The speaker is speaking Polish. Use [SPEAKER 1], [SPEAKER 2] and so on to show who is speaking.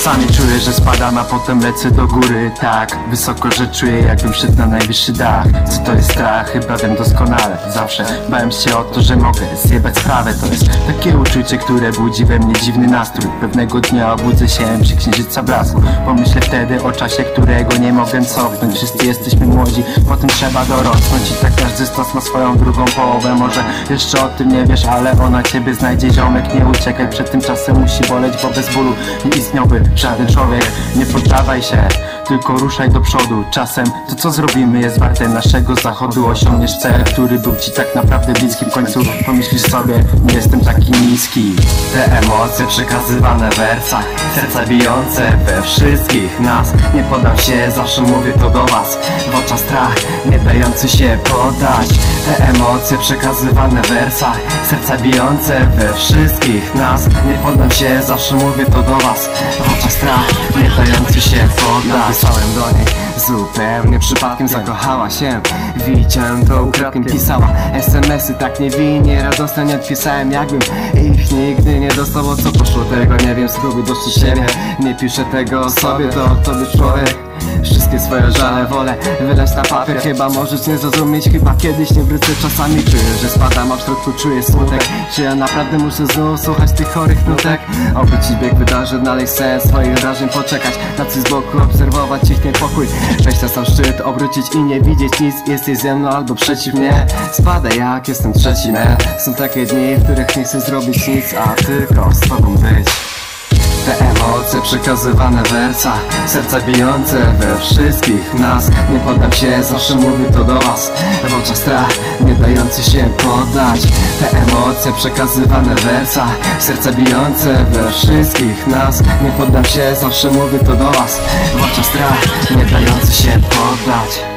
[SPEAKER 1] Czasami czuję, że spadam, a potem lecę do góry. Tak wysoko, że czuję, jakbym szedł na najwyższy dach. Co to jest strach? Chyba wiem doskonale. Zawsze bałem się o to, że mogę zjebać sprawę. To jest takie uczucie, które budzi we mnie dziwny nastrój. Pewnego dnia obudzę się przy księżyca blasku. Pomyślę wtedy o czasie, którego nie mogę cofnąć. Wszyscy jesteśmy młodzi, potem trzeba dorosnąć. I tak każdy z nas ma swoją drugą połowę. Może jeszcze o tym nie wiesz, ale ona ciebie znajdzie. Ziomek, nie uciekaj, przed tym czasem musi boleć, bo bez bólu nie istniałby żaden człowiek. Nie poddawaj się, tylko ruszaj do przodu. Czasem to, co zrobimy, jest warte naszego zachodu. Osiągniesz cel, który był ci tak naprawdę bliski. W końcu pomyślisz sobie, nie jestem taki niski. Te emocje przekazywane w wersach, serca bijące we wszystkich nas. Nie poddam się, zawsze mówię to do was. W oczach strach, nie dający się poddać. Te emocje przekazywane w wersach, serca bijące we wszystkich nas. Nie poddam się, zawsze mówię to do was. W oczach strach, nie dający się poddać. Napisałem do niej, zupełnie przypadkiem zakochała się. Widziałem to, ukradkiem pisała SMS-y tak niewinnie, radosne nie odpisałem, jakbym ich nigdy nie dostał. O co poszło, tego nie wiem, spróbuj dostrzec siebie. Nie piszę tego o sobie, to tobie człowiek. Wszystkie swoje żale wolę wylać na papier. Chyba możesz nie zrozumieć, chyba kiedyś nie wrócę. Czasami czuję, że spadam, a w środku czuję smutek. Czy ja naprawdę muszę znowu słuchać tych chorych nutek? Obrócić bieg wydarzeń, znaleźć sens swoich wrażeń, poczekać na coś z boku, obserwować ich niepokój. Wejść na sam szczyt, obrócić i nie widzieć nic. Jesteś ze mną albo przeciw mnie. Spadę jak jestem trzeci, man. Są takie dni, w których nie chcę zrobić nic, a tylko z tobą być. Te emocje przekazywane w wersach, serca bijące we wszystkich nas. Nie poddam się, zawsze mówię to do was. W oczach strach, nie dający się poddać. Te emocje przekazywane w wersach, serca bijące we wszystkich nas. Nie poddam się, zawsze mówię to do was. W oczach strach, nie dający się poddać.